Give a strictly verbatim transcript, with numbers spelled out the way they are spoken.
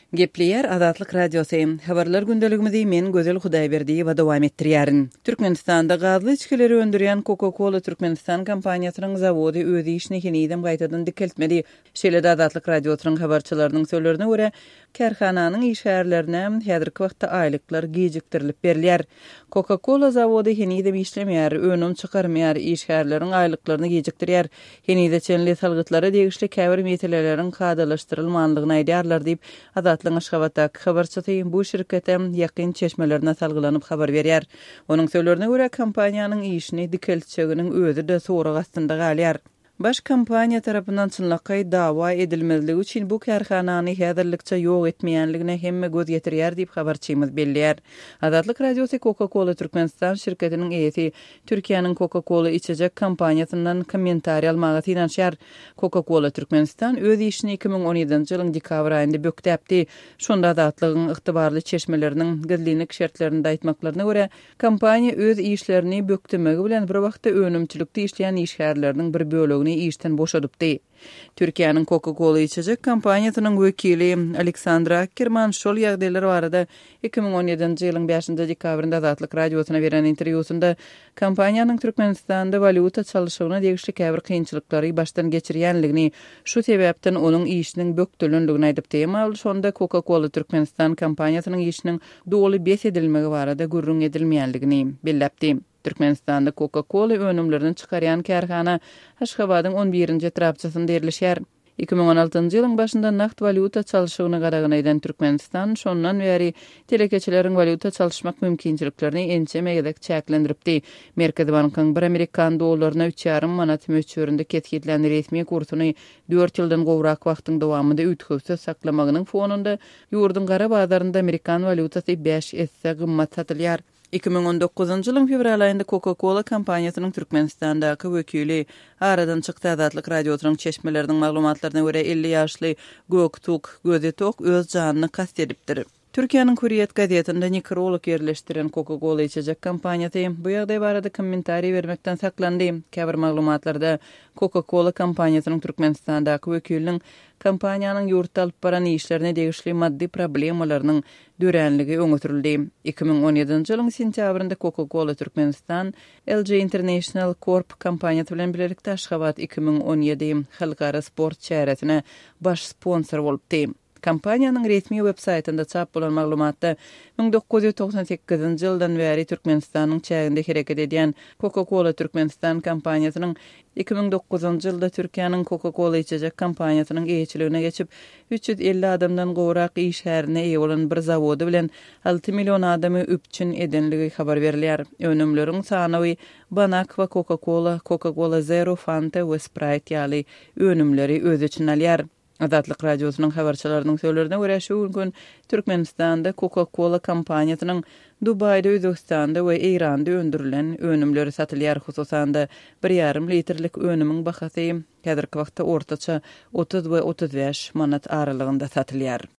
Gepleyer Azatlyk Radiosu. Habarlar gündeligimizi men Gözel Hudaýberdi we dowam etdirýärin. Türkmenistanda gazly içkileri öndürýän Coca-Cola Türkmenistan kompaniýasynyň zawody öz işini hinidem gaýtadan dikeltmedi. Şeýle Azatlyk Radiosynyň habarçylarynyň söýlerine görä, karhananyň işgärlerine häzirki wagtda aýlyklar gejikdirilip berilýär. Coca-Cola zawody hinidem işlemýär, önüm çykarmaýar, işgärleriň aýlyklaryny gejikdirýär. Hinide çenli salgytlary degişli käbir meseleleriň kadalaşdyrylmanlygyny aýdýarlar diýip Azatlyň Aşgabatdaky habarçysy bu şirkete ýakyn çeşmelerine salgylanyp habar berýär. Onuň söýlerine görä kompaniýanyň işini dikeltçeginiň özü de sorak astynda galýar. Baş kompaniýa tarapyndan çynlakay dawa edilmezligi üçin bu karhanany häzirlikçe ýok etmeýänligine hemme göz ýetirýär diýip habarçymyz belliýär. Azatlyk Radiosu Coca-Cola Türkmenistan şirketiniň eýesi Türkiýanyň Coca-Cola içecek kompaniýasyndan kommentariýa almagy ýanşýar. Coca-Cola Türkmenistan öz işini iki bin on ýedinji ýylyň dekabr aýynda bökdäpdi. Şonda azatlygyň ygtybarly çeşmeleriniň gizlilik şertlerinde aýtmaklaryna görä, kompaniýa öz işlerini bökdemegi bilen bir wagtda önümçilikde işleýän işgärleriniň bir bölegini işten boşadypdy. Türkiýanyň Coca-Cola içecek kompaniýasynyň wekili Aleksandra Akkerman şol ýagdaýlar barada iki bin on ýedinji ýylyň beşinji dekabrynda Azatlyk Radiosyna beren interwýusynda kompaniýanyň Türkmenistanda valyuta çalyşygyna degişli käbir kynçylyklary başdan geçirýänligini, şu sebäpden onuň işiniň bökdülenligini aýdypdy. Mal şonda Coca-Cola Türkmenistan kompaniýasynyň işiniň doly bes edilmegi barada gurrun edilmeýänligini belläpdi. Türkmenistanda Coca-Cola önümlerini çıkaryan karhana Aşgabatyň on birinji etrapçysynda ýerleşýär. iki bin on altynjy ýylyň başynda nakt valyuta çalyşygyny gadagan eden Türkmenistan şondan beri telekeçileriň valyuta çalyşmak mümkinçiliklerini ençe megedek çäklendiripdi. Merkezi Bankyň bir Amerikan dollaryna üç ýarym manat möçberinde ketgitlen resmi kursuny dört ýyldan gowrak wagtyň dowamında üýtgüsiz saklamagynyň fonunda ýurdun gara bazarynda Amerikan valyutasy beş esse gymmat satylýar. iki bin on dokuzunji ýylyň fevral aýynda Coca-Cola kompaniýasynyň Türkmenistandaky wekili aradan çykdy. Azatlyk Radiosynyň çeşmeleriniň maglumatlaryna görä elli ýaşly Göktuk Gözetok öz janyny kast edipdir. Türkiýanyň Hürriyet gazetinde nekrolog ýerleşdiren Coca-Cola içecek kompaniýasy bu ýagdaý barada kommentariýa bermekden saklandy. Käbir maglumatlarda Coca-Cola kompaniýasynyň Türkmenistandaky wekiliniň kompaniýanyň ýurtda alyp baran işlerine degişli maddi problemalarynyň dörenligi öňütürildi. iki bin on ýedinji ýylyň sentýabrynda Coca-Cola Türkmenistan L G International Corp kompaniýasy bilen birlikde Aşgabat iki bin on ýedi halkara sport çäretine baş sponsor bolupdy. Kompaniýanyň resmi web saytynda çap bolan maglumatda bin dokuz ýüz toksan sekizinji ýyldan beri Türkmenistanyň çäginde hereket edýän Coca-Cola Türkmenistan kompaniýasynyň iki bin dokuzunji ýylda Türkiýanyň Coca-Cola içecek kompaniýasynyň eýçiligine geçip üç ýüz elli adamdan gowrak işgärine eýe bolan bir zawody bilen alty million adamy üpçün edenligi habar berilýär. Önümleriň sany Banak we Coca-Cola, Coca-Cola Zero, Fanta we Sprite ýaly önümleri öz için alýar. Azatlyk Radiosynyň habarçylarynyň söýlerine görä şu gün Türkmenistanda Coca-Cola kompaniýasynyň Dubaýda, Özbekistanda we Iranda öndürilen önümleri satylýar. Hususanda bir ýarym litrlik önümiň bahasy häzirki wagtda ortaça otuz we otuz beş manat aralygynda satylýar.